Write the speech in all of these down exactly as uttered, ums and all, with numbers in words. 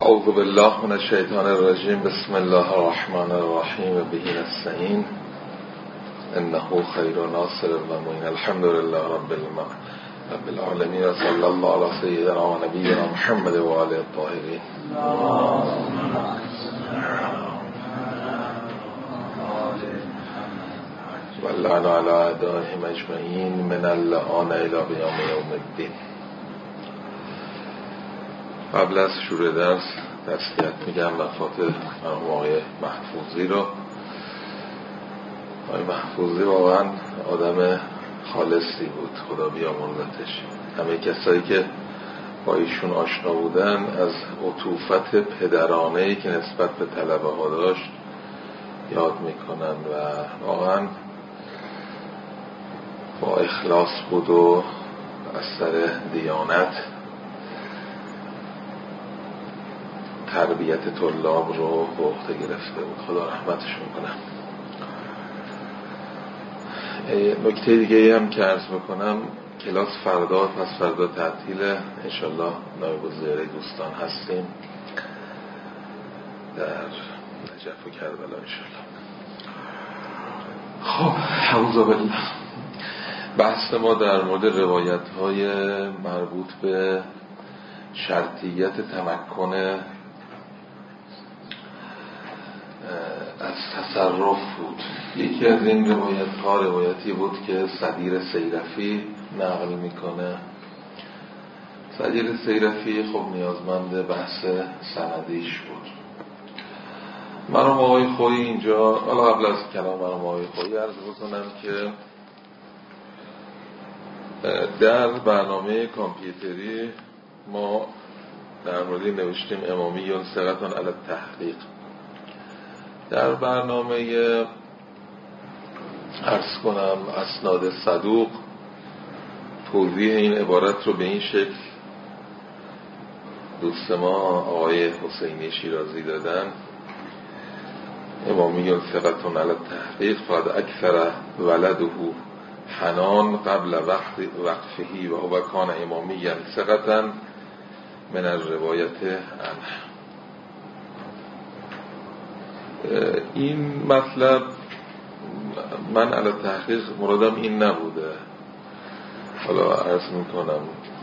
اعوذ بالله من الشیطان الرجیم. بسم الله الرحمن الرحیم. به نستعین انه خیر ناصر و معین. الحمد لله رب رب العالمین و صلی الله علی سیدنا و نبینا محمد و آله الطاهرین. و لعن علی اعدائهم اجمعین من اللعان الی قیام یوم الدین. قبل از شروع درس تسلیت میگم وفات مرحوم آقای محفوظی رو. آقای محفوظی واقعا آدم خالصی بود، خدا بیامرزتش. همه کسایی که با ایشون آشنا بودن از عطوفت پدرانه‌ای که نسبت به طلبه ها داشت یاد میکنن و واقعا با اخلاص بود و از سر دیانت تربیت طلاب رو به عهده گرفته بود. خدا رحمتشون کنه. نکته دیگه هم که عرض بکنم، کلاس فردا پس فردا تعطیله. انشالله نایب الزیاره دوستان هستیم در نجف و کربلا انشالله. خب اعوذ بالله. بحث ما در مورد روایت های مربوط به شرطیت تمکن از تصرف بود. یکی از این روایت ها روایتی بود که صدیر سیرفی نقل میکنه. صدیر سیرفی خب نیازمند بحث سندیش بود. مرحوم آقای خویی اینجا، حالا قبل از کلام مرحوم آقای خویی عرض بکنم که در برنامه کامپیوتری ما در موردی نوشتیم امامیون ثقتون علی التحقیق. در برنامه عرض کنم اسناد صدوق توضیح این عبارت رو به این شکل دوست ما آقای حسینی شیرازی دادن: امامیون ثقتون علی التحقیق فقد اکثر ولده حنان قبل وقت وقفهی و هو کان امامیون ثقتن من الروایت عنه. این مطلب من علی تحقیق مرادم این نبوده، حالا عرض میکنم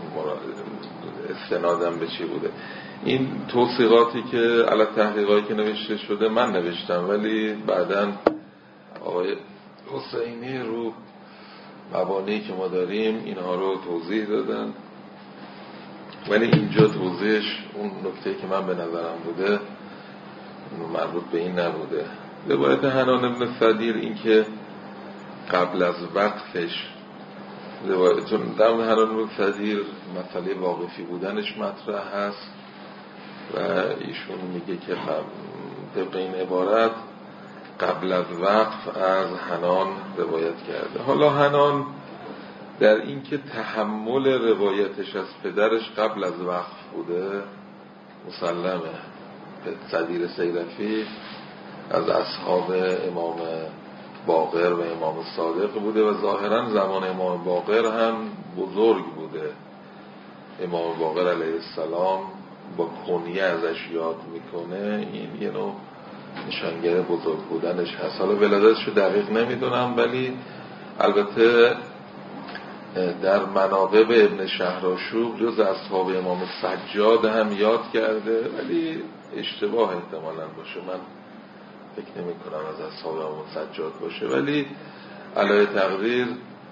استنادم به چی بوده. این توصیقاتی که علی تحقیقایی که نوشته شده من نوشتم، ولی بعداً آقای حسینی رو مبانی که ما داریم اینها رو توضیح دادن، ولی اینجا توضیحش اون نکته که من به نظرم بوده مربوط به این نبوده. روایت حنان ابن صدیر این که قبل از وقفش روایت، چون در حنان ابن صدیر مسئله واقفی بودنش مطرح هست و ایشون میگه که طبق این عبارت قبل از وقف از حنان روایت کرده. حالا حنان در این که تحمل روایتش از پدرش قبل از وقف بوده مسلمه. صدیر سیرفی از اصحاب امام باقر و امام صادق بوده و ظاهرا زمان امام باقر هم بزرگ بوده. امام باقر علیه السلام با کنیه ازش یاد میکنه، این یه نوع نشانگر بزرگ بودنش هست. حالا ولادتش رو دقیق نمیدونم، ولی البته در مناقب ابن شهرآشوب جز اصحاب امام سجاد هم یاد کرده، ولی اشتباه احتمالاً باشه، من فکر نمی کنم از اصحاب امام سجاد باشه. ولی علی تقدیر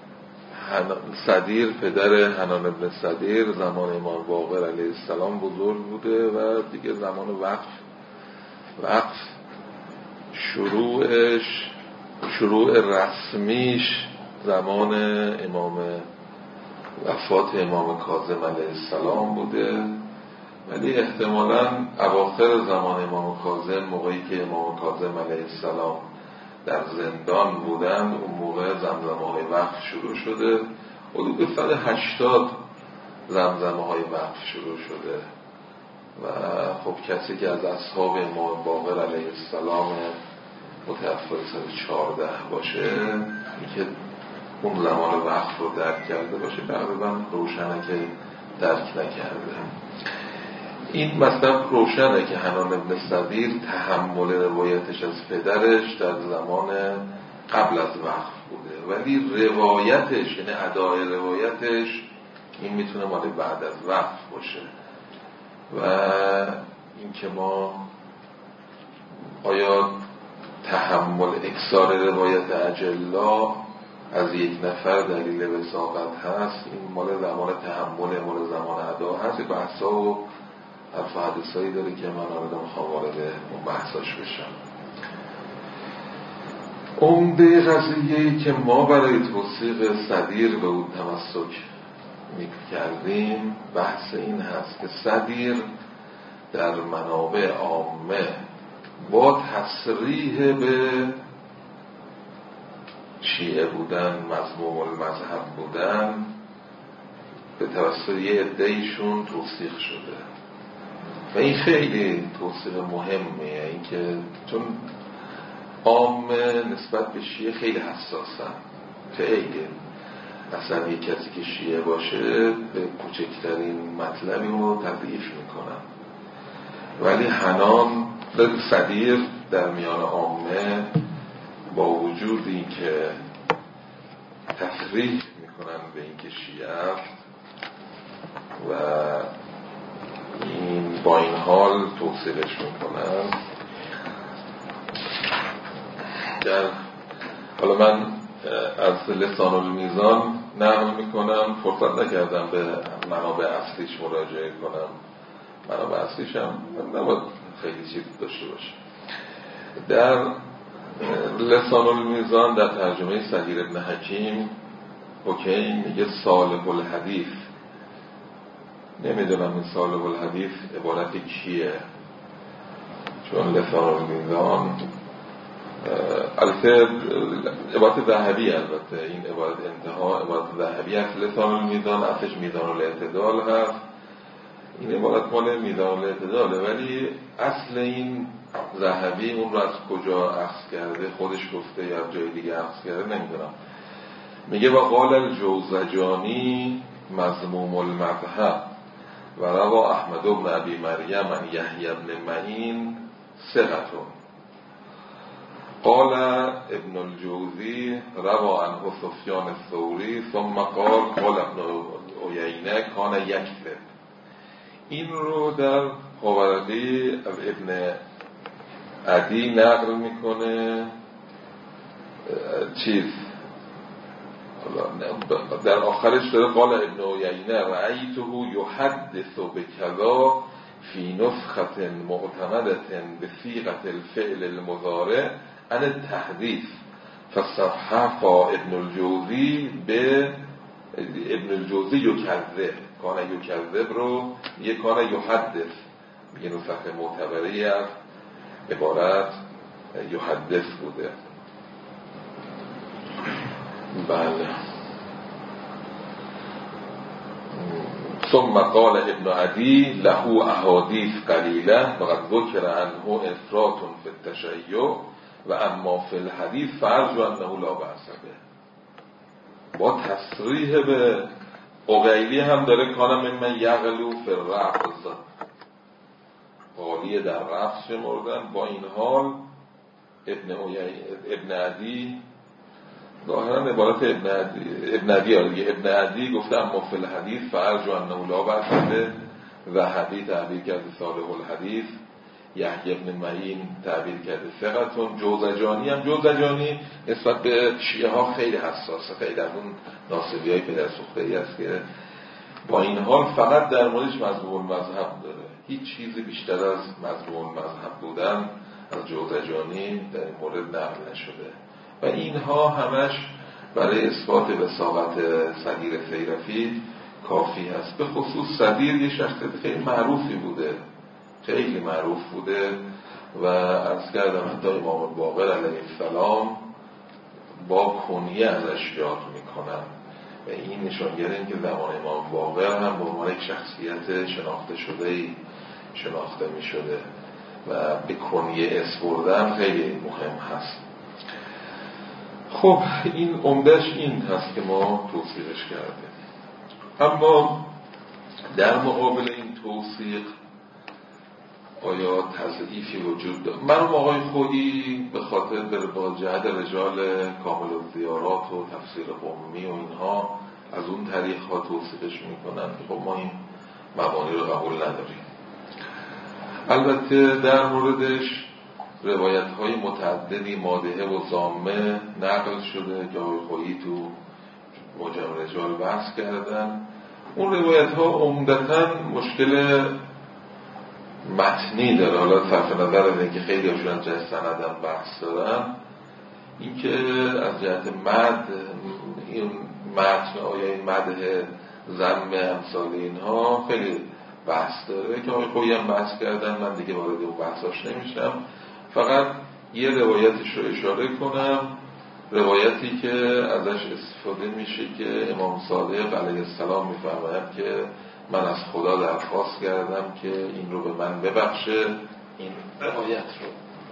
صدیر پدر حنان ابن صدیر زمان امام باقر علیه السلام بزرگ بوده و دیگه زمان وقف وقف شروعش شروع رسمیش زمان امام وفات امام کاظم علیه السلام بوده، ولی احتمالاً اواخر زمان امام کاظم، موقعی که امام کاظم علیه السلام در زندان بودن، اون موقع زمزمه های وقف شروع شده. حدود صد و هشتاد زمزمه های وقف شروع شده و خب کسی که از اصحاب امام باقر علیه السلام متوفی صد و چهارده باشه، که اون زمان وقف رو درک کرده باشه، تقریبا روشنه که درک نکرده. این مطلب روشنه که حنان ابن صدیر تحمل روایتش از پدرش در زمان قبل از وقف بوده، ولی روایتش یعنی ادای روایتش این میتونه مال بعد از وقف باشه. و این که ما آیا تحمل اکثار روایت اجلا از یک نفر دلیل وثاقت هست، این مال زمان تحمل مال زمان ادا هست، این بحثا و حرف و حدثایی داره که من آمدم خواهم وارد اون بحثاش بشم. عمده قضیه‌ای که ما برای توثیق صدیر به اون تمسک می‌کردیم بحث این هست که صدیر در منابع عامه با تصریح به شیعه بودن، مذموم المذهب بودن، به توسط یه عده‌ایشون توثیق شده و این خیلی توثیق مهمه، این که چون عامه نسبت به شیعه خیلی حساسن، خیلی اصلا یک کسی که شیعه باشه به کوچکترین مطلبی رو تضعیف میکنن، ولی حنان صدیر در میان عامه با وجود این که تصریح میکنن به این که شیعه است و این با این حال توصیفش میکنن. در حالا من از لسان المیزان نقل میکنم، فرصت نکردم به منابع اصلیش مراجعه کنم، منابع اصلیش هم نباید خیلی چیز داشته باشه. در لسان المیزان در ترجمه صغیر ابن حکیم حکیم میگه صالح الحدیث. نمیدونم این صالح الحدیث عبارت کیه، چون لسان المیزان البته عبارت ذهبی، البته این عبارت انتها عبارت ذهبی است. لسان المیزان اصلش میزان الاعتدال هست، این عبارت مال میزان الاعتداله، ولی اصل این ذهبی اون رو از کجا اخذ کرده، خودش گفته یا جای دیگه اخذ کرده نمیدونم. میگه و قال الجوزجانی مذموم المذهب و روا احمد بن ابی مریم عن یحیی بن معین ثقة. قال ابن الجوزی روا عنه سفیان الثوری ثم قال قال ابن عیینه کان یکذب. این رو در خبرگی از ابن عدی نقل میکنه. چیز در آخرش داره قال ابن عیینه رأیته یحدث بکذا فی نسخة معتمدة بصیغة الفعل المضارع عن التحديث فصحح ابن الجوزی به ابن الجوزی یکذب، کان یکذب رو یه کان یحدث، یه نسخه معتبری از عبارت یحدث بوده. بله. ثم قال ابن عدی له احادیث قلیله وقد ذکر عنه افراط فی التشیع و اما فی الحدیث فارجو انه لا بأس به. با تصریح به عقیلی هم داره کان من یغلو فی الرفض، قالی در رفض شمردن. با این حال ابن ابن عدی ظاهرا عبارت ابن عدی ابن عدی آره ابن عدی گفته اما فی الحدیث فارجو انه لا بأس به و حدیث تعبیر کرده صالح الحدیث، یحیی بن معین تعبیر کرده ثقة. جوزجانی هم جوزجانی نسبت به شیعه ها خیلی حساسه، خیلی از اون ناصبی های پدر سوخته‌ای است که با این حال فقط در موردش مذموم مذهب داره، هیچ چیزی بیشتر از مذموم مذهب بودن از جوزجانی در این مورد نقل نشده و اینها همش برای اثبات وثاقت صدیر سیرفی کافی هست. به خصوص صدیر یه شخصیت خیلی معروفی بوده، خیلی معروف بوده و عرض کردم حتی امام باقر علیه السلام با کنیه ازش یاد میکنن و این نشانگره این که زمان امام باقر هم به عنوان یک شخصیت شناخته شده شناخته می شده و به کنیه اسپردن خیلی مهم هست. خب این عمدهش این هست که ما توصیفش کردیم. اما در مقابل این توصیف آیا تضعیفی وجود داره؟ مرحوم آقای خویی به خاطر با جهت رجال کامل الزیارات و تفسیر قمی و اینها از اون طریق ها توصیفش میکنن که خب ما این مبانی رو قبول نداریم. البته در موردش روایت های متعددی مادحه و ضامه نقل شده که آقای خویی تو معجم رجال بحث کردن. اون روایت ها عمدتاً مشکل متنی داره، حالا صرف نظر از اینکه خیلی هاشون از جهت سندم بحث دارن، این که از جهت مد این متن آیا این مده ذم امثال اینها خیلی بحث داره که آقای خویی هم بحث کردن، من دیگه وارد اون بحثاش نمیشم. فقط یه روایتش رو اشاره کنم، روایتی که ازش استفاده میشه که امام صادق علیه السلام میفرماید که من از خدا درخواست کردم که این رو به من ببخشه. این روایت رو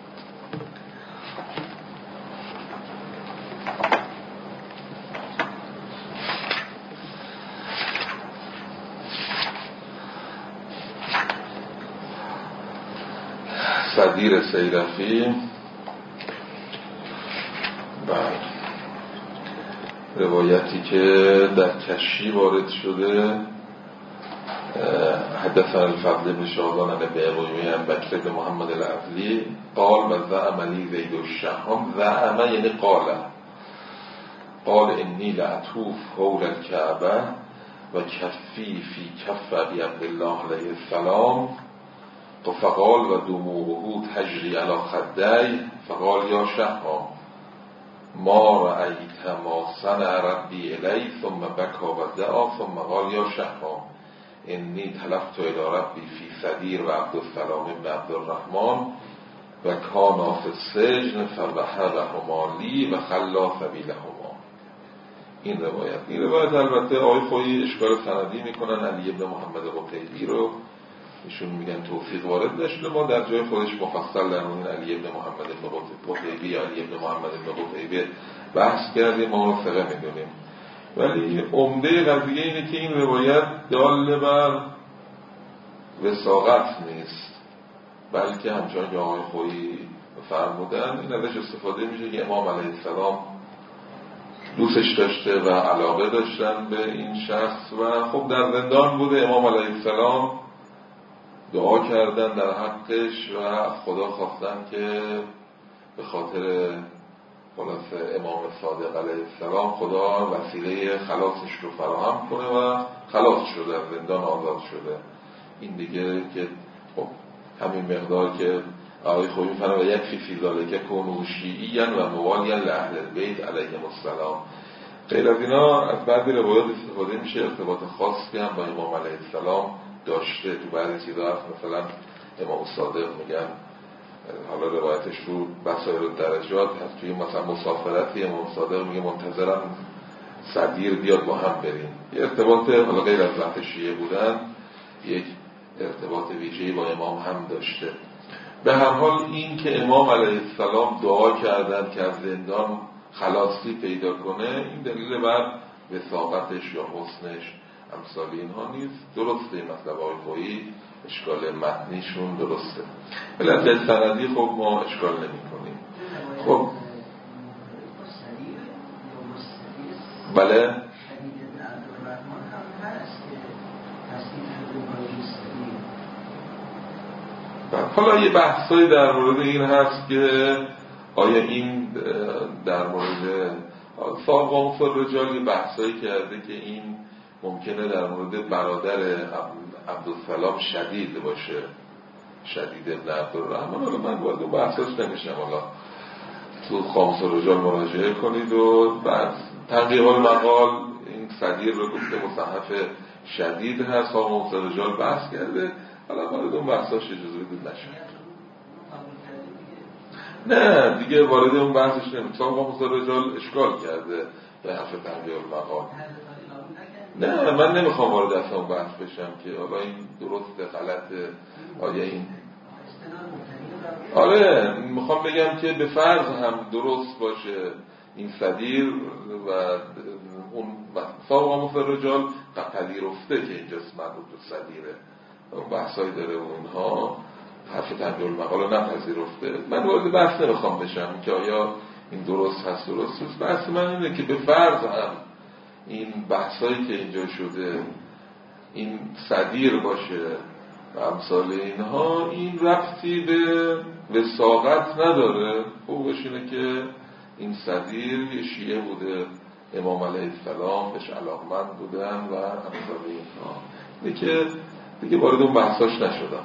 صدیر سیرفی روایتی که در کشی وارد شده، حدثنا الفضل بن شعبان عن ابي عن بکر بن محمد العدلی قال و زعم لی زید الشهم، زعم یعنی قال قال انی لأطوف حول الكعبه و کفی فی کف ابی عبدالله علیه السلام فقال و دموعه تجری علی خدی فقال یا شهم ما رأیت ما صنع ربی الی ثم بکا و دعا ثم قال یا شهم انی تلفت الی ربی فی صدیر و عبدالسلام ابن عبدالرحمن و کانا فی السجن فبحرهما لی و خلا سبیلهما. این روایت این روایت البته آقای خویی اشکال سندی میکنن، علی ابن محمد قتیبی رو ایشون میگن توفیق وارد نشده. ما در جای خودش مفصل در مورد علی ابن محمد ابن قتیبی یا علی ابن محمد ابن قتیبی بحث کردیم، ما رو ثقه میدونیم، ولی عمده قضیه اینه که این روایت دال بر وثاقت نیست، بلکه همچنان که آقای خویی فرمودن این ازش استفاده میشه که امام علیه السلام دوستش داشته و علاقه داشتن به این شخص و خب در زندان بوده، امام علیه السلام دعا کردن در حقش و خدا خواستن که به خاطر خلاصه امام صادق علیه السلام خدا وسیله خلاصش رو فراهم کنه و خلاص شده، از زندان آزاد شده. این دیگه که خب همین مقدار که آقای خویی می‌فرماید و یکفی فی ذالک کونوا شیعیاً و موالیاً لأهل البیت علیهم السلام. غیر از اینا از بعضی روایات استفاده میشه ارتباط خاصی هم با امام علیه السلام داشته. تو بعضی چیزا هست مثلا امام صادق میگن، حالا روایتش رو بسائر درجات هست، توی مثلا مسافرتی امام صادق میگه منتظرم صدیر بیاد با هم بریم. یه ارتباط حالا غیر از وقت شیعه بودن یک ارتباط ویژه‌ای با امام هم داشته. به هر حال این که امام علیه السلام دعا کردن که از زندان خلاصی پیدا کنه این دلیل بر وثاقتش یا حسنش امثال اینها نیست. درسته مطلب آقای خویی اشکال متنیشون درسته، ولی از جهت سندی خب ما اشکال نمی کنیم. خب بله حالا یه بحثایی در مورد این هست که آیا این در مورد صاحب عنصر رجالی بحثایی کرده که این ممکنه در مورد برادر عبدالسلام شدید باشه، شدید ابن عبدالرحمن. حالا من باید اون بحثاش نمیشم، حالا تو خامس رجال مراجعه کنید و بعد تنقیح المقال این صدیر رو گفته مصحف شدید هست، خامس رجال بحث کرده، حالا وارد اون بحثاش اجازه بدید نشد. نه دیگه وارد اون بحثش نمید، خامس رجال اشکال کرده به حرف تنقیح المقال. نه من نمیخوام وارد اصلا اون بحث بشم که حالا این درسته غلطه آیا این آره میخوام بگم که به فرض هم درست باشه این صدیر و اون صاحب رجال پذیرفته که اینجاست مربوط به صدیره، اون بحثایی داره و اینها حرف تنجل مقاله نپذیرفته. من وارد بحث نمیخوام بشم که آیا این درست هست درست هست. بحث من اینه که به فرض هم این بحثایی که اینجا شده این صدیر باشه و امثال اینها، این ربطی به وساقت نداره. خوبش اینه که این صدیر یه شیعه بوده، امام علیه السلام بهش علاقمند بودن و امثال اینها. دیگه دیگه وارد اون بحثاش نشدم.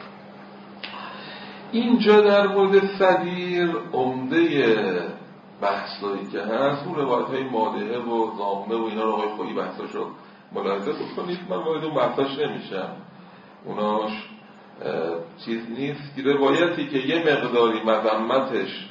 اینجا در مورد صدیر عمده بحثایی که هست اون روایت‌های مادحه و ضامه و اینا رو آقای خویی بحثاشو ملاحظه بکنید. من وارد اون بحثاش نمیشم، اوناش چیز نیست. که روایتی که یه مقداری مذمتش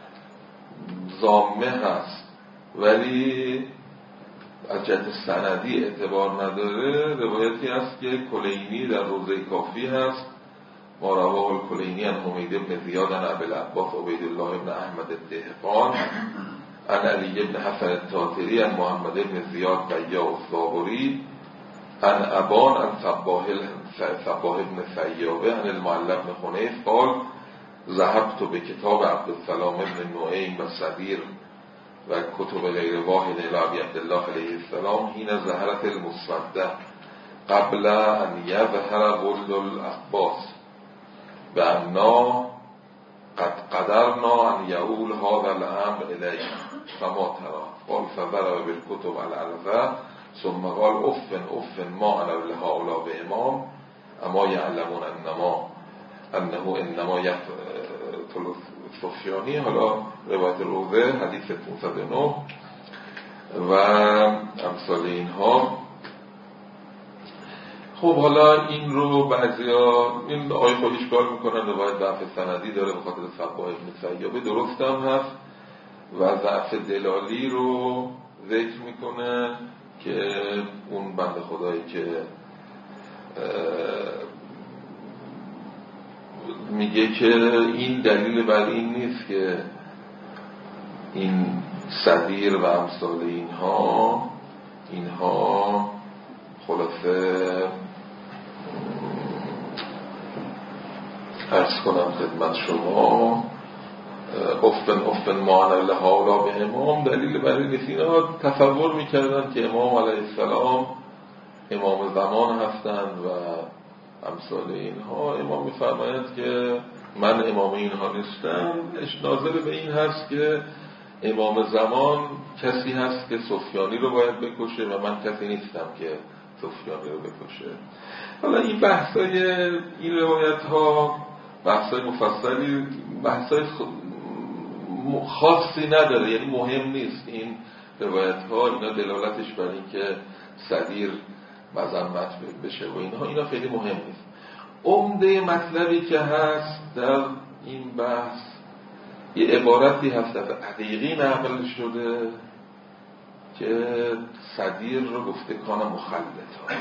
ضامه هست ولی از جهت سندی اعتبار نداره، روایتی هست که کلینی در روضه کافی هست، ما رواه الکلینی عن حمید بن زیاد عن ابی العباس عبید الله بن احمد الدهقان عن علی بن حسن التاتری عن محمد بن زیاد بیاع الصابری عن ابان عن صباح بن سیابه عن المعلى بن خنیف قال ذهبت بکتاب عبدالسلام بن نعیم و صدیر و کتب غیر واحد الى ابی عبدالله علیه السلام حین ظهرت المسوده قبل ان یظهر ولد العباس بأننا قد قدرنا ان یعول هذا الامر الیه فما ترى قال فضرب بالكتب على الارض ثم قال افن افن ما انا لهؤلاء بامام اما یعلمون انما انه انما یقتل سفیانی. حالا روایت روضه حدیث پانصد و نه و امثال اینها. خب حالا این رو بعضیا این آقای خودش کار میکنن روایت ضعف سندی داره به خاطر صباح بن سیابه، درست هم هست و ضعف دلالی رو ذکر میکنه که اون بنده خدایی که میگه که این دلیل بر این نیست که این صدیر و امثال اینها اینها خلاصه عرض کنم خدمت شما افن افن معنا لهؤلاء به امام، دلیل بر این نیست. اینا تصور میکردن که امام علیه السلام امام زمان هستند و امثال اینها. امام میفرماید که من امام اینها نیستم، ناظر به این هست که امام زمان کسی هست که سفیانی رو باید بکشه و من کسی نیستم که سفیانی رو بکشه. حالا این بحثای این روایت ها بحثای مفصلی، بحثای خاصی نداره، یعنی مهم نیست این روایت ها. اینا دلالتش بر این که صدیر مذمت بشه و اینها اینا خیلی مهم نیست. عمده مطلبی که هست در این بحث یه عبارتی هست از عقیقی نقل شده که صدیر رو گفته کان مخلطا.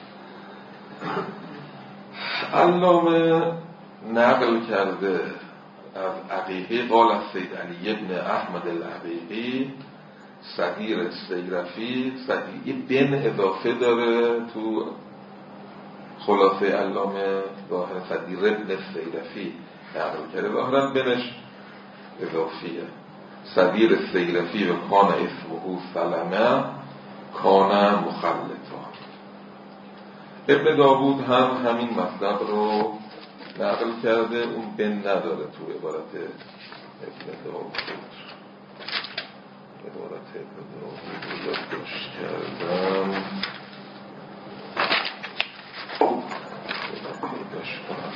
علامه نقل کرده از عقیقی قال از سید علی ابن احمد العقیقی صدیر السیرفی، صدیر بن اضافه داره تو خلاصه علامه ظاهر صدیر ابن السیرفی نقل کرده، ظاهرا بنش اضافیه. صدیر السیرفی و کان اسمه سلمه کان مخلطا. ابن داوود هم همین مطلب رو نقل کرده، اون بن نداره تو عبارت ابن داوود. عبارت ابن داوود رو یادداشت کردم، پیداش کنم.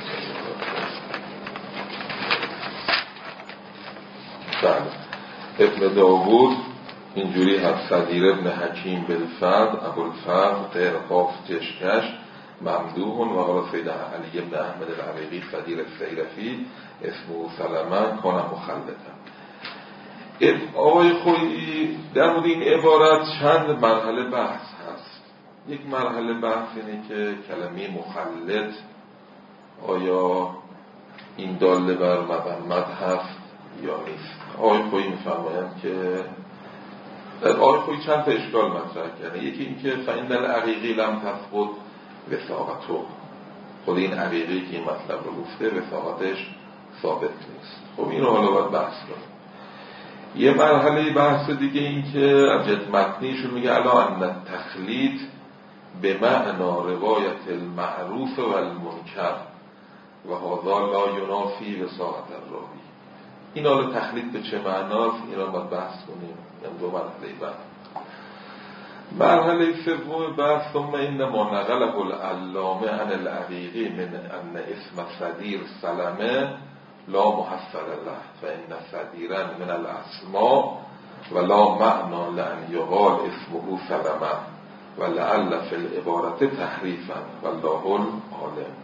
بله، ابن داوود اینجوری هست: صدیر ابن حکیم بالفضل ابوالفضل غیر قاف جشکش ممدوح و قال سید علی ابن احمد العقیقی صدیر السیرفی اسمه سلمه کان مخلطا. آقای خویی در مورد این عبارت چند مرحله بحث هست. یک مرحله بحث اینه که کلمه مخلط آیا این داله بر مذمت هست یا نیست. آقای خویی میفرمایند که آقای خویی چند تا اشکال مطرح کرده. یکی این که فإن العقیقی لم تثبت وثاقته، خود این عقیقه‌ای که این مطلب رو گفته وثاقتش ثابت نیست. خب این رو حالا باید بحث کنیم. یه مرحله بحث دیگه این که از جهت متنیشون میگه الا ان تخلید به معنا روایت المعروف و المنکر و هذا لا ینافی وثاقت الراوی. این حالا تخلید به چه معناست این رو باید بحث کنیم. این دو مرحله بحث. مرحله سوم بحث ثم انما نقله العلامه عن العقیقی من ان اسم صدیر سلمه لا محصل له فإن صدیرا من الاسماء و لا معنى لأن یقال اسمه سلمه و لعل فی العبارت تحریفا والله العالم.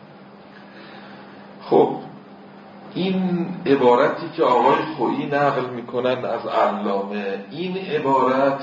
خب این عبارتی که آقای خویی نقل میکنن از علامه، این عبارت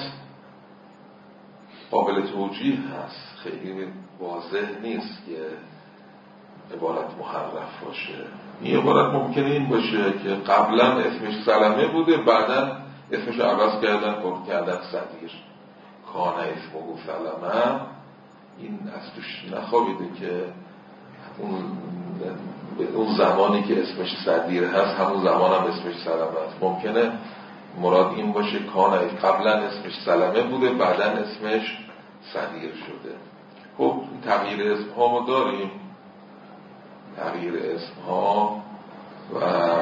قابل توجیه هست، خیلی واضح نیست که عبارت محرف باشه. این عبارت ممکنه این باشه که قبلا اسمش سلمه بوده، بعدا اسمش عوض کردن پر کردن صدیر، کانه اسمه سلمه. این از توش نخوابیده که اون اون زمانی که اسمش صدیر هست همون زمان هم اسمش سلمه هست. ممکنه مراد این باشه کانه قبلا اسمش سلمه بوده بعدا اسمش صدیر شده. خب تغییر اسم ها ما داریم، تغییر اسم ها و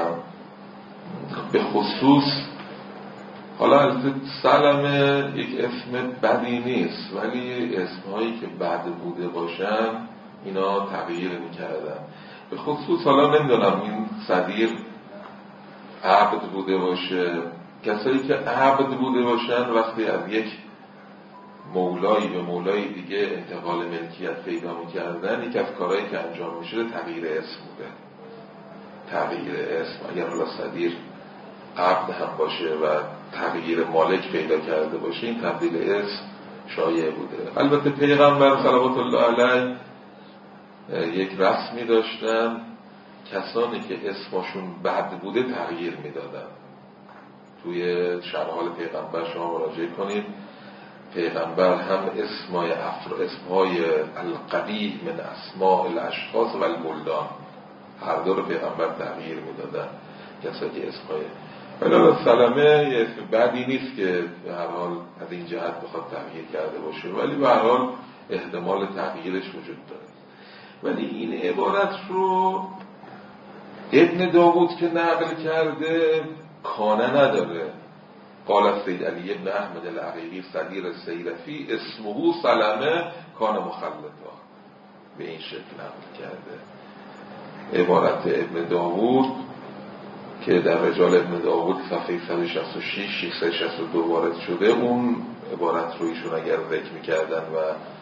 به خصوص حالا البته سلمه یک اسم بدی نیست، ولی اسم هایی که بد بوده باشن اینا تغییر میکردن. به خصوص حالا نمیدونم این صدیر عبد بوده باشه، کسایی که عبد بوده باشن وقتی از یک مولایی به مولای دیگه انتقال ملکیت پیدا میکردن، یک از کارهایی که انجام میشده تغییر اسم بوده. تغییر اسم اگر حالا صدیر عبد هم باشه و تغییر مالک پیدا کرده باشه این تبدیل اسم شایع بوده. البته پیغمبر صلوات الله علیه یک رسمی داشتن، کسانی که اسمشون بد بوده تغییر میدادن. توی شرح حال پیغمبر شما مراجعه کنید، پیغمبر هم اسمای افر اسمهای القبیح من اسماء الاشخاص و البلدان هر دو رو پیغمبر تغییر میدادن، کسایی که اسمهای ولی سلمه یه اسم بدی نیست که به هر حال از این جهت بخواد تغییر کرده باشه، ولی به هر حال احتمال تغییرش وجود داره. ولی این عبارت رو ابن داوود که نقل کرده کانه نداره. قال سید علی ابن احمد العقیقی صدیر السیرفی اسمه سلمه کان مخلطا، به این شکل نقل کرده. عبارت ابن داوود که در رجال ابن داوود صفحه صد و شصت و شش ششصد و شصت و دو وارد شده، اون عبارت رو ایشون اگر ذکر میکردن و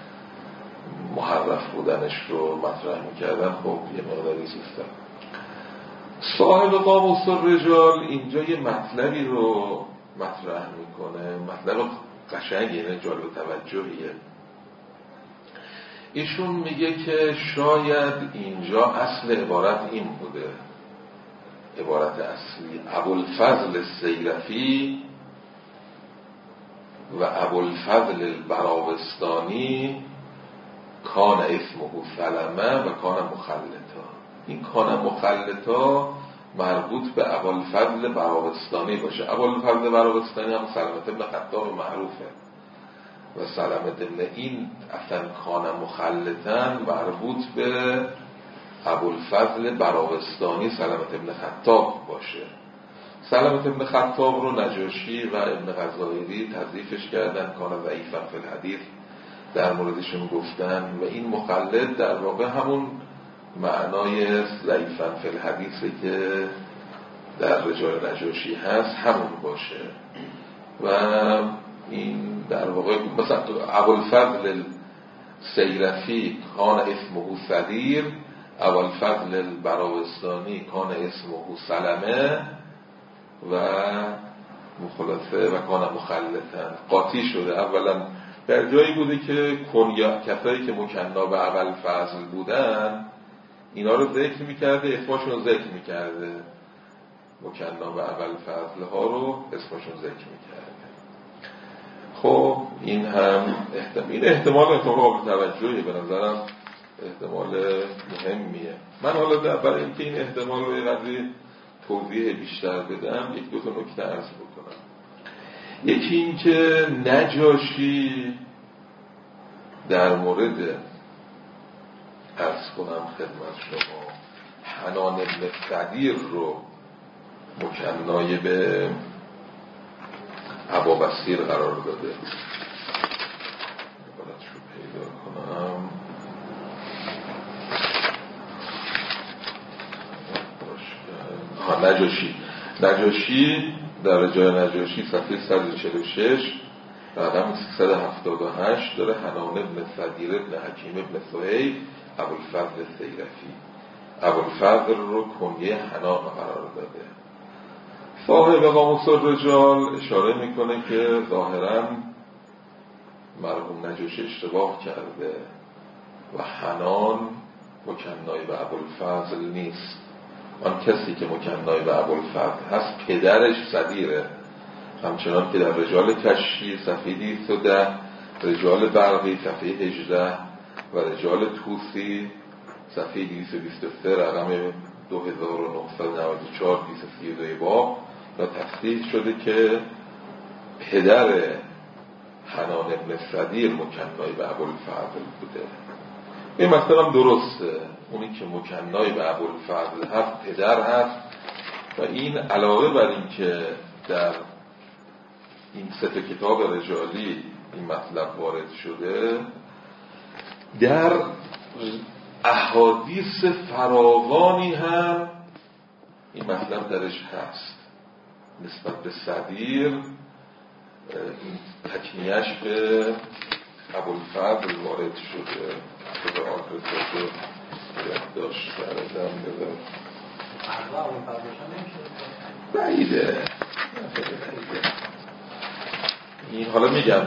محرف بودنش رو مطرح میکردن خب یه مقداری زیستن. صاحب قاموس الرجال اینجا یه مطلبی رو مطرح میکنه، مطلب قشنگی، یعنی جالب توجهیه. ایشون میگه که شاید اینجا اصل عبارت این بوده، عبارت اصلی ابوالفضل السیرفی و ابوالفضل البراوستانی کان اسمه سلمه و کان مخلطا. این کان مخلطا مربوط به ابوالفضل براوستانی باشه. ابوالفضل براوستانی هم سلمة بن خطاب معروفه و سلمة بن این اصلا کان مخلطا مربوط به ابوالفضل براوستانی سلمة بن خطاب باشه. سلمة بن خطاب رو نجاشی و ابن غزائری تضعیفش کردن، کان ضعیفا فی الحدیث در موردشون گفتن و این مخلط در واقع همون معنای ضعیفا فی الحدیثی که در رجال نجاشی هست همون باشه. و این در واقع مثلا ابوالفضل السیرفی کان اسمه صدیر، ابوالفضل البراوستانی کان اسمه سلمه و مخلطه و کان مخلطن قاطی شده. اولا در جایی بوده که کنیا کسایی که مکنا به ابوالفضل بودن اینا رو ذکر میکرده، اسمشون رو ذکر میکرده، مکنا به ابوالفضل ها رو اسمشون ذکر میکرده. خب این هم احتمال این احتمال احتمال توجهی به نظرم احتمال مهمیه. من حالا در برای اینکه این احتمال رو یه قضیه توضیح بیشتر بدم یک دو تا نکته عرض بکنم. یکی این که نجاشی در مورد عرض کنم خدمت شما حنان بن صدیر رو مکنای به ابابصیر قرار داده. باید شو پیدا کنم. ها نجاشی نجاشی در جای نجاشی صفحه صد و چهل و شش رقم سیصد و هفتاد و هشت داره حنان بن صدیر بن حکیم بن سهیل ابوالفضل سیرفی. ابوالفضل رو کنیه حنان قرار داده. صاحب قاموس الرجال اشاره میکنه که ظاهراً مرحوم نجاشی اشتباه کرده و حنان مکنای به ابوالفضل نیست. آن کسی که مکنای به ابوالفضل هست پدرش صدیره، همچنان که در رجال کشی صفحه دویست و ده، رجال برقی صفحه هجده و رجال توسی صفحه دویست و بیست و سه رقم دو هزار و نهصد و نود و چهار دویست و سی و دو باب و تصحیح شده که پدر حنان بن صدیر مکنای به ابوالفضل بوده. این مثلا درسته، اونی که مکنای به ابوالفضل هست پدر هست و این علاوه بر این که در این سه کتاب رجالی این مطلب وارد شده، در احادیث فراوانی هم این مطلب درش هست نسبت به صدیر. این تکنیهش به ابوالفضل وارد شده که به آدرسات رو یادداشت کردم. بذار بعیده این حالا میگم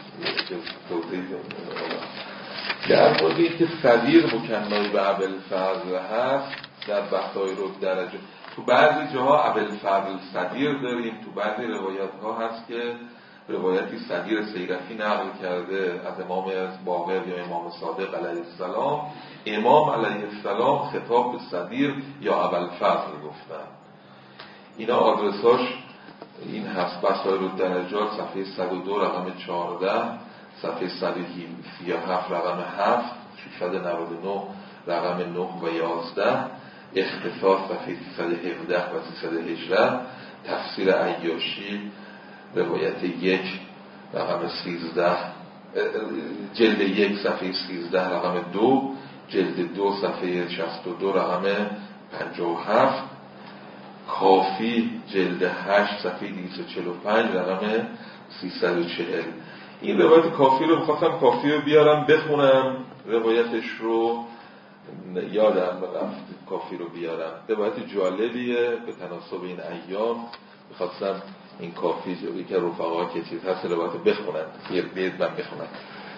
در موردی که صدیر مکنای به ابوالفضل هست در بسائر الدرجات تو بعضی جاها ابوالفضل صدیر داریم، تو بعضی روایت ها هست که روایتی صدیر سیرفی نقل کرده از امام از باقر یا امام صادق علیه السلام. امام علیه السلام خطاب به صدیر یا ابوالفضل گفتن. اینا آدرساش این هست: بسائر الدرجات صفحه صد و دو رقم چهارده، صفحه صد و سی و هفت رقم هفت، ششصد و نود و نه رقم نه و یازده، اختصاص صفحه سیصد و هفده و سیصد و هجده، تفسیر عیاشی روایت یک رقم سیزده، جلد یک صفحه سیزده رقم دو، جلد دو صفحه شصت و دو رقم پنجاه و هفت، کافی جلد هشت صفحه دویست و چهل و پنج رقم سیصد و چهل. این روایت کافی رو می‌خواستم کافی رو بیارم بخونم، روایتش رو یادم رفت کافی رو بیارم. روایت جالبیه به تناسب این ایام، می‌خواستم این کافی جوی که رفقا که چیز هست روایت بخونن، یه بید من بخونم.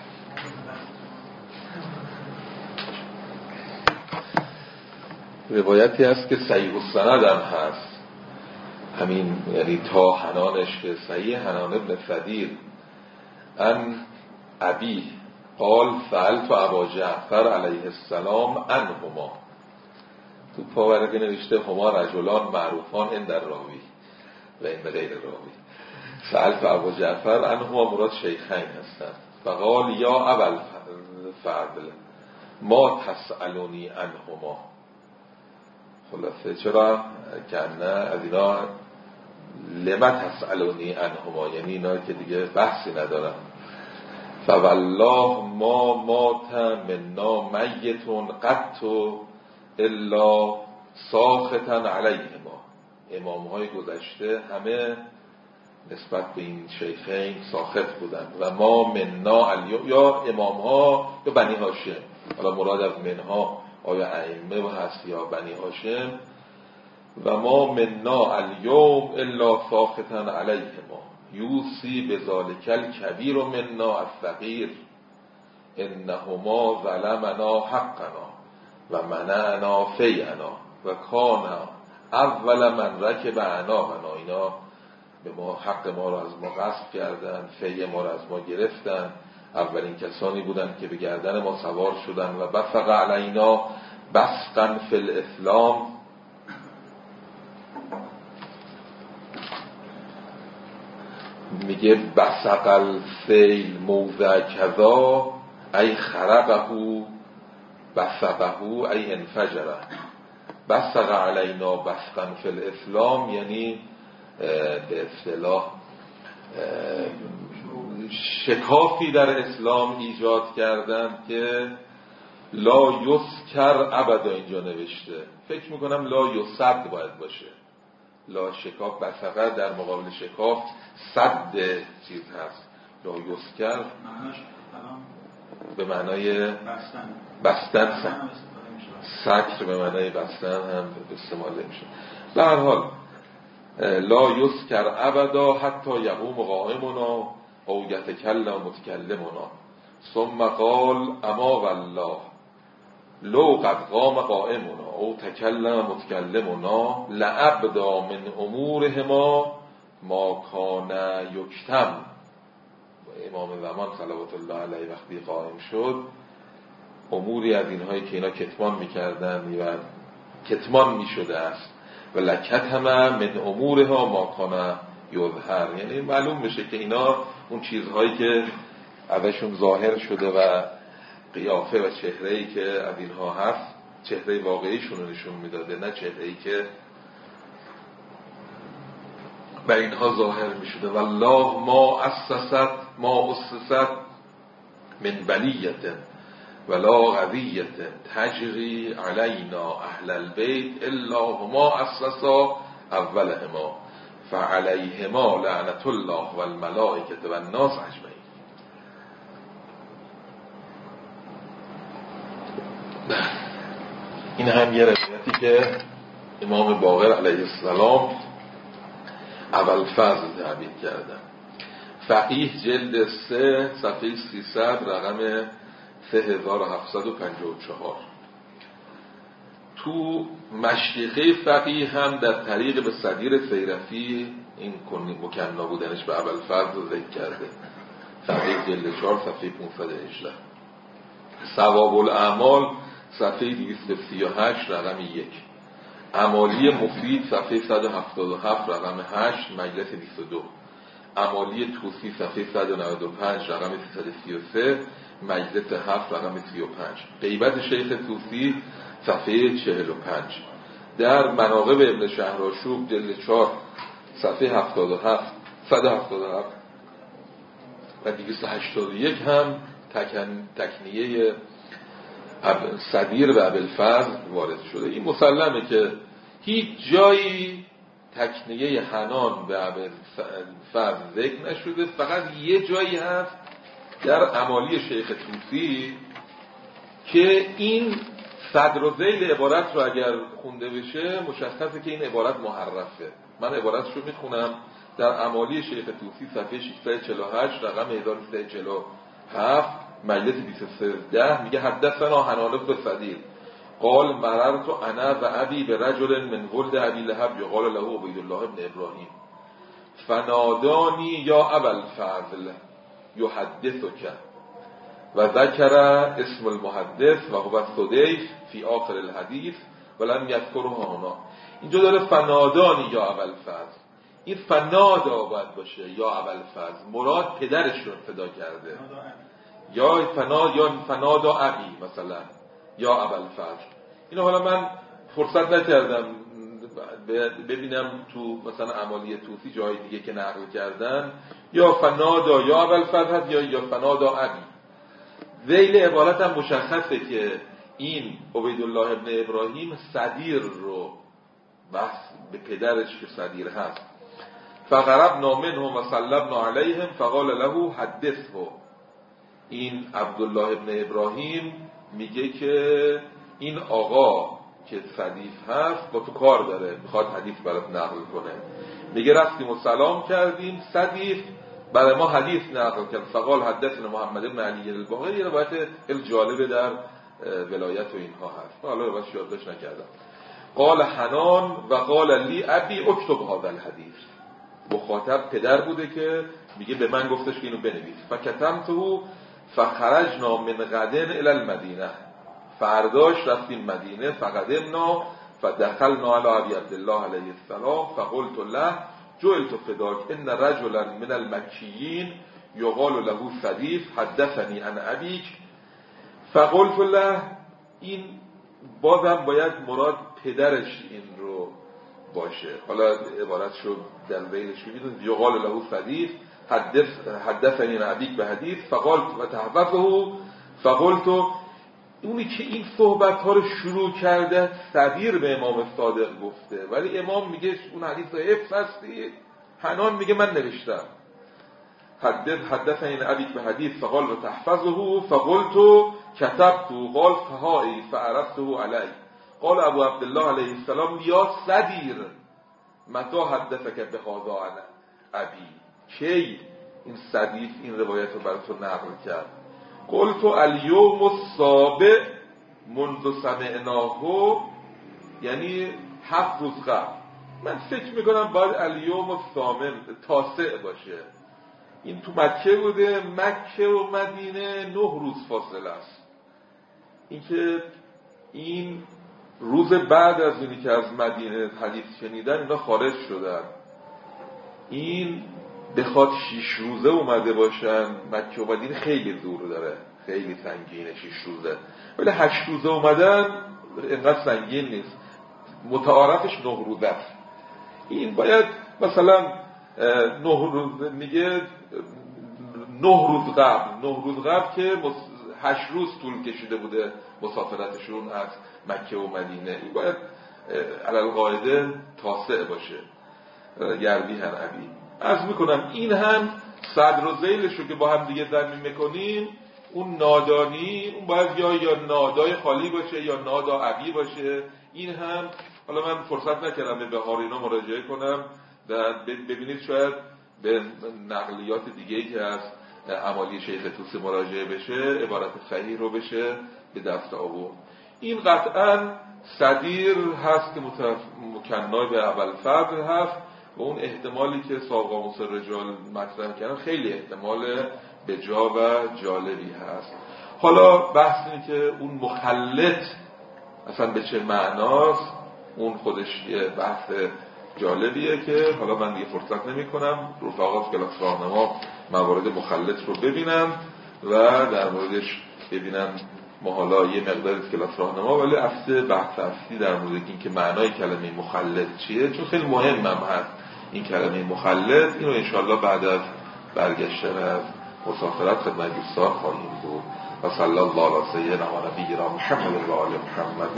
روایتی هست که صحیح السند هم هست، همین یعنی تا حنانش که صحیح حنان ابن صدیر ان ابی قال سألت ابا جعفر علیه السلام عنهما. تو پاورقی نوشته هما رجلان معروفان این در راوی و این غیر راوی. سألت ابا جعفر عنهما مراد شیخین هستند. فقال یا ابا الفضل ما تسألونی عنهما. خلاصه چرا کنه از اینا لما تسألونی عنهما، یعنی اینا که دیگه بحثی ندارن. فوالله ما مات منا میتون قط الا ساخطا علیهما. امام های گذشته همه نسبت به این شیخین ساخط بودن و ما منا علیه، یا امام ها یا بنی هاشم. حالا مراد از منها آیا ائمه و هست یا بنی هاشم. و ما منا الیوم الا ساخطا علیهما یوسی بذالک الکبیر منا الصغیر انهما ظلمنا حقنا و منعنا فیعنا و کانا اول من رکب عناقنا. اینا به ما حق ما رو از ما غصب کردن، فی ما رو از ما گرفتن، اولین کسانی بودند که به گردن ما سوار شدند و بفق علینا بسقا فی الاسلام. میگه بسق السیل موضع کذا ای خرقه بسقه ای انفجره. بسق علینا بسقا فی الاسلام یعنی به اصطلاح شکافی در اسلام ایجاد کردن که لا یسکر ابدا اینجا نوشته، فکر میکنم لا یسد باید باشه. لا شکاف، بسقه در مقابل شکاف صد چیز هست. لا یسکر به معنای بستن، بستن سکر به معنای بستن هم استعمال میشه. به هر حال لا یسکر ابدا حتی یقوم قائمنا او یتکلم متکلمنا ثم قال اما والله لو قد قام قائمنا او تکلم متکلمنا لابدا من امورهما ما کان یکتم. امام زمان صلوات الله علیه وقتی قائم شد اموری از اینهایی که اینا کتمان میکردن و کتمان میشده است و لکتم من امورها ما کان یظهر، یعنی معلوم بشه که اینا اون چیزهایی که ازشون ظاهر شده و قیافه و چهره‌ای که از اینها هست چهره واقعیشون رو نشون میداده، نه چهره‌ای که بر اینها ظاهر میشده. والله ما اسست ما اسست من بلیت ولا قضیت تجری علینا اهل البیت الا هما اسسا اولهما فعلیهما لعنت الله والملائکه والناس اجمعین. این هم یه روایتی که امام باقر علیه السلام اول فضل تعبیر کردن. فقیه جلد سه صفحه سیصد رقم سه هزار و هفتصد و پنجاه و چهار. تو مشیخه فقیه هم در طریق به صدیر سیرفی این مکنا بودنش به اول فضل رو ذکر کرده. فقیه جلد چهار صفحه پانصد و هجده. ثواب الاعمال صفحه دویست و سی و هشت رقم یک. اعمالی مفید صفحه صد و هفتاد و هفت رقم هشت مجلس بیست و دو. اعمالی توسی صفحه صد و نود و پنج رقم سیصد و سی و سه مجلس هفت رقم سی و پنج. غیبت شیخ توسی صفحه چهل و پنج. در مناقب ابن شهرآشوب جلد چهار صفحه هفتاد و هفت صد و هفتاد و هفت و دویست و هشتاد و یک هم تکن تکنیه صدیر و ابوالفضل وارد شده. این مسلمه که هیچ جایی تکنیه حنان به ابوالفضل ذکر نشده، فقط یه جایی هست در اعمالی شیخ توسی که این صدر و ذیل عبارت رو اگر خونده بشه مشخصه که این عبارت محرفه. من عبارتش رو میخونم. در اعمالی شیخ توسی صفحه ششصد و چهل و هشت رقم هزار و سیصد و چهل و هفت مجلس بیست و سه میگه حدثنا حنان بن صدیر قال مررت انا و ابی به رجل من ولد ابی لهب یقال له عبیدالله ابن ابراهیم فنادانی یا ابوالفضل یحدثک و ذکر اسم المحدث و هو صدیف فی آخر الحدیث ولم یذکره هنا. اینجا داره فنادانی یا ابوالفضل. این فنادا باید باشه یا ابوالفضل، مراد پدرش رو صدا کرده. یا فنا یا فنادا ابی مثلا یا ابوالفضل. اینو حالا من فرصت نکردم ببینم تو مثلا اعمالی توسی جای دیگه که نقل کردن یا فنادا یا ابوالفضل یا یا فنادا ابی. ذیل عبارت هم مشخصه که این عبیدالله ابن ابراهیم صدیر رو بس به پدرش که صدیر هست. فقربنا منهم و صلبنا علیهم فقال له حدثه. این عبدالله ابن ابراهیم میگه که این آقا که صدیف هست با تو کار داره، میخواد حدیث برات نقل کنه. میگه رفتیم و سلام کردیم، صدیف برای ما حدیث نقل کرد. فقال حدثنا محمد بن علی الباقری. یه روایت خیلی جالبه در ولایت و اینها هست، حالا رو باش یادداشت نکردم. قال حنان و قال لی ابی اکتب هذا الحدیث. مخاطب پدر بوده که میگه به من گفتش که اینو بنویس. فکتمته فخرجنا من غدن الی المدینه، فرداش رفتیم مدینه. فقدمنا فدخلنا علی ابی عبدالله علیه السلام فقلت له جعلت فداک ان رجلا من المکیین یقال له صدیف حدثنی عن ابیک فقلت له. این بازم باید مراد پدرش این رو باشه. حالا عبارتشو در بیلش میدونید. یقال له صدیف حدث حدثنی عن ابیک به حدیث فقال و تحفظه فقلت. اونی که این صحبت ها رو شروع کرده صدیر به امام صادق گفته، ولی امام میگه اون حدیث حفظ هستی. حنان میگه من نوشتم. حدث حدثنی عن ابیک به حدیث فقال و تحفظه فقلت كتبت قال فهایی فعرفته علی. قال ابو عبدالله علیه السلام یا صدیر متى حدثك بهذا عن ابی. کی این صدیق این روایت رو برای تو نقل کرد؟ قلت الیوم السابع منذ سمعناه، یعنی هفت روز قبل. من فکر میکنم باید الیوم الثامن تاسع باشه. این تو مکه بوده، مکه و مدینه نه روز فاصله است. اینکه این روز بعد از اینی که از مدینه حدیث شنیدن اینا خارج شدن، این بخواد شیش روزه اومده باشن، مکه و مدینه خیلی دور داره، خیلی سنگینه شیش روزه، ولی هشت روزه اومدن اینقدر سنگین نیست. متعارفش نه روزه است. این باید مثلا نه روز میگه نه روز قبل نه روز قبل که هشت روز طول کشیده بوده مسافرتشون از مکه و مدینه. این باید علی القاعده تاسع باشه. یروی عن ابی. عرض میکنم این هم صدر و ذیلشو که با هم دیگه ضمیم میکنیم، اون نادانی اون باید یا یا نادای خالی باشه یا نادا ابی باشه. این هم حالا من فرصت نکردم به بهارینا مراجعه کنم، ببینید شاید به نقلیات دیگه‌ای که از امالی شیخ طوسی مراجعه بشه عبارت صحیح رو بشه به دست آورد. این قطعا صدیر هست که مکنای به اول فضل هست و اون احتمالی که صاحب قاموس رجال مطرح کردن خیلی احتمال به جا و جالبی هست. حالا بحث اینه که اون مخلط اصلا به چه معناست، اون خودش یه بحث جالبیه که حالا من دیگه فرصت نمی کنم. رفقات کلاس راهنما موارد مخلط رو ببینن و در موردش ببینن. ما حالا یه مقدار از کلاس راهنما، ولی اصل بحث اصلی در مورد این که معنای کلمه مخلط چیه، چون خیلی مهم هم هست این کلمه مخلط. اینو انشاءالله بعد از برگشتن از مسافرت خدمت دوستان خواهیم بود. و صلی الله علی سیدنا و نبینا محمد و آل محمد.